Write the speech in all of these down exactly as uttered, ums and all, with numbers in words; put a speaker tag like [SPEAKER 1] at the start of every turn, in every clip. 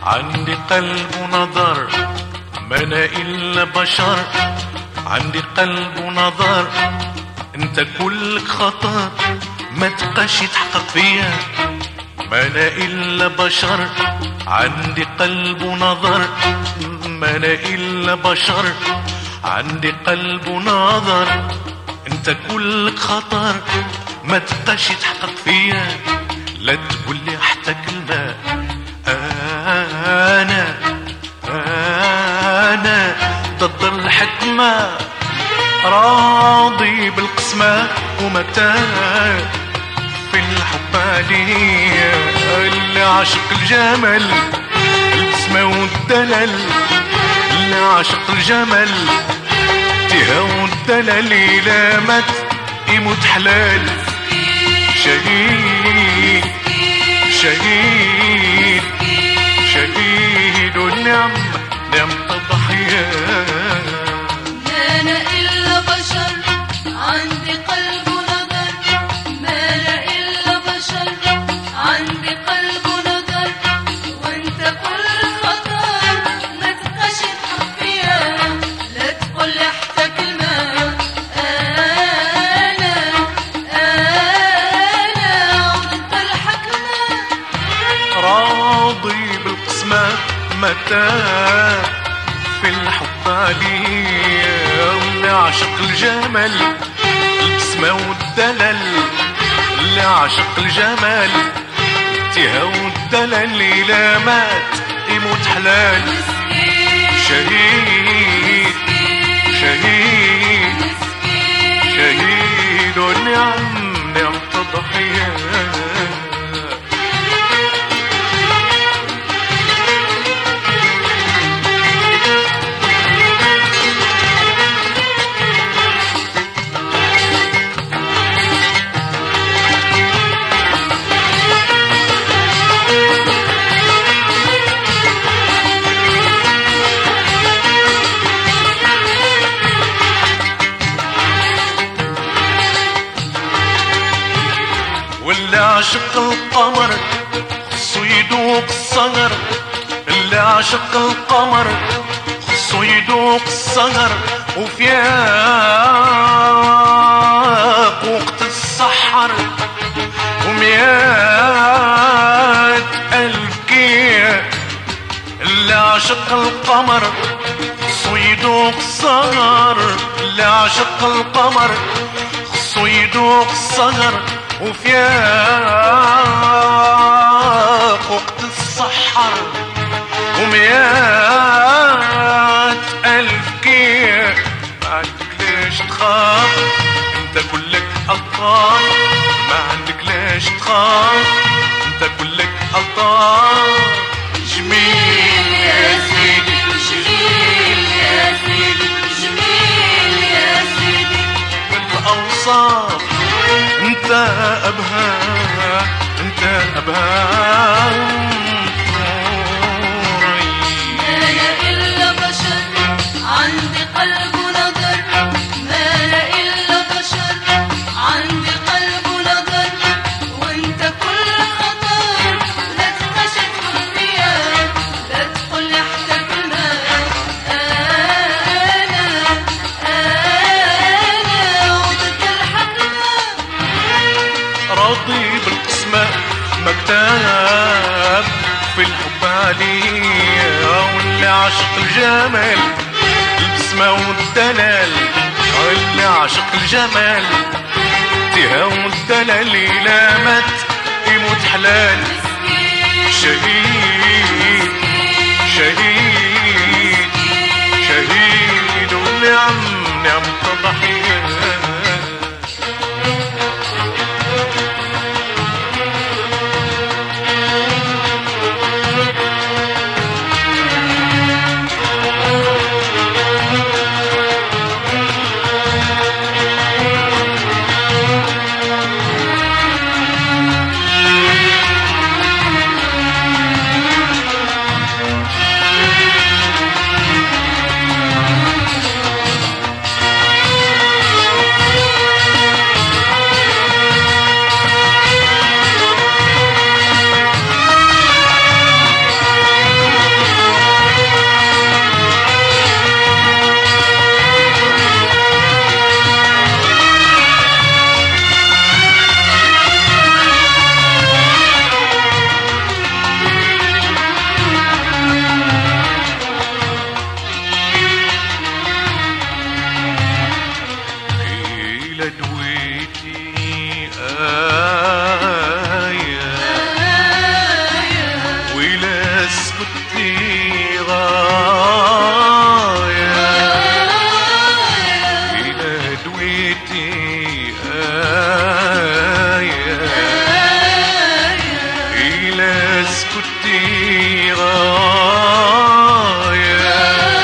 [SPEAKER 1] عندي قلب ونظر ما انا الا بشر، عندي قلب ونظر انت كلك خطر، ما تبقاش يتحقق فيا ما انا الا بشر، عندي قلب ونظر ما انا الا بشر، عندي قلب ونظر انت كلك خطر، ما تبقاش يتحقق فيا، لا تقول لي حتى كلمة. انا انا ضد الحكمة، راضي بالقسمة ومتى في الحب عليا، اللي عاشق الجمل البسمة والدلل، اللي عاشق الجمل تهوى والدلل، إلا مات يموت حلال. شهيد شهيد شهيد ونعم نعم تضحية.
[SPEAKER 2] ما أنا إلا بشر عندي قلب ونظر، ما أنا إلا بشر عندي قلب ونظر، وأنت كل خطر ما تبقاش تحب فيا، لا تقول لي حتى كلمة. أنا أنا ضد الحكمة،
[SPEAKER 1] راضي بالقسمة متى في الحب عليا، واللي عاشق الجمل البسمة والدلل، اللي عاشق الجمل تهوى والدلل، إلا مات يموت حلال. شهيد شهيد شهيد ونعم نعم تضحية. واللي عاشق القمر خصو يدوق الصغر، اللي عاشق القمر خصو يدوق الصغر، وفياق وقت السحر ومئات ألف كيا، اللي عاشق القمر خصو يدوق الصغر، اللي عاشق القمر خصو يدوق الصغر، وفياق وقت السحر ومئات ألف كيف، ما عندك ليش تخاف انت كلك ألطاف، ما عندك ليش تخاف انت كلك ألطاف. جميل يا سيدي
[SPEAKER 2] جميل يا سيدي جميل يا سيدي،
[SPEAKER 1] بالأوصاف انت ابها انت ابها.
[SPEAKER 2] ما أنا إلا بشر عندي قلب ونظر، ما أنا إلا بشر عندي قلب ونظر، وأنت كل خطر لا تبقاش تحب فيا، لا تقول لي حتى كلمة. أنا أنا ضد الحكمة،
[SPEAKER 1] راضي بالقسمة مكتاب في الحب عليا، واللي عاشق الجمال البسمة والدلال، واللي عاشق الجمال تهوى والدلال، إلا مات يموت حلال. شهيد شهيد شهيد ونعم نعم تضحية. سكتي غاية إلى دويتي آية إلى سكتي غاية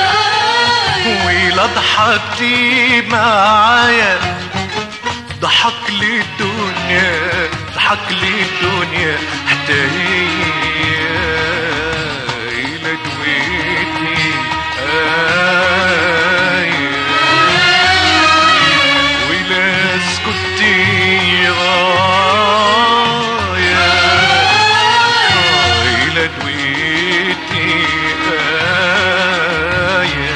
[SPEAKER 1] وإلى ضحكتي معايا ضحك لي الدنيا ضحك لي الدنيا حتى هي إلى دويتي آية وإلى سكتي غاية إلى دويتي آية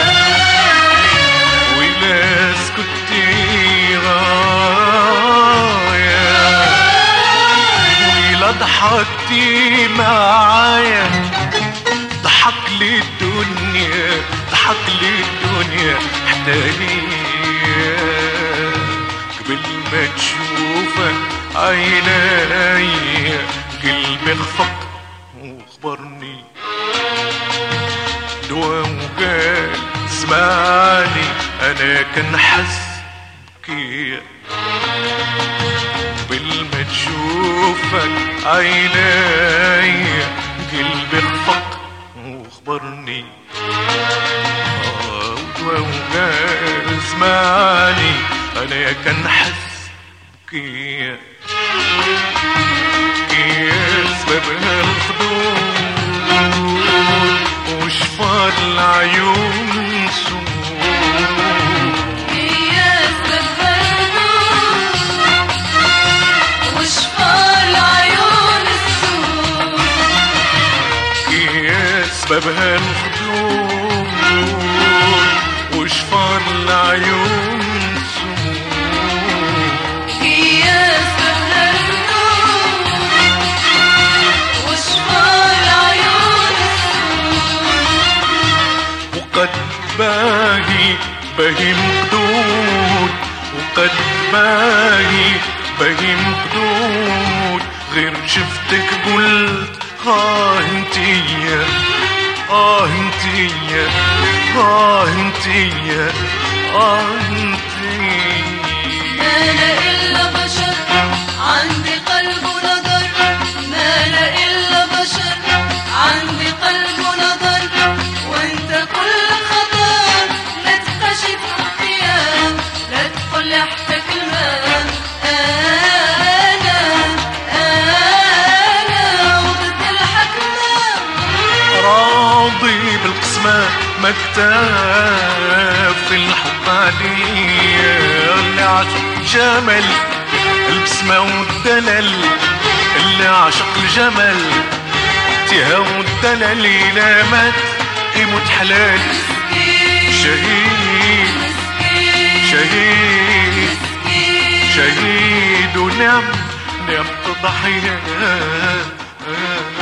[SPEAKER 1] وإلى سكتي ضحكتي معايا ضحك لي الدنيا ضحك لي الدنيا حتى هي قبل ما تشوفك عيني قلبي خفق وخبرني دوا وقال اسمعني انا كنحس كي قبل ما تشوفك عيني قلبي خفق وخبرني ودوا وقال اسمعني انا كنحس كي كي سببها الخدود وشفى العيون سود سببها الخدود وشفى العيون سود
[SPEAKER 2] هي سببها الخدود وشفى العيون سود
[SPEAKER 1] وقد باهي باهي مقدود وقد باهي باهي مقدود غير شفتك قلت آه انتيا آه انتيا آه انتيا آه انتيا
[SPEAKER 2] أنا إلا بشر عندي قلب ونظر ما أنا إلا بشر عندي قلب ونظر وانت كل خطر لا تخشي تخفيها لا تقول حتى كلمة
[SPEAKER 1] راضي بالقسمة مكتاف في الحب عليا اللي عاشق الجمل البسمة والدلل اللي عاشق الجمل تيها والدلل إلى مات يموت حلال شهيد شهيد شهيد ونعم نعم تضحية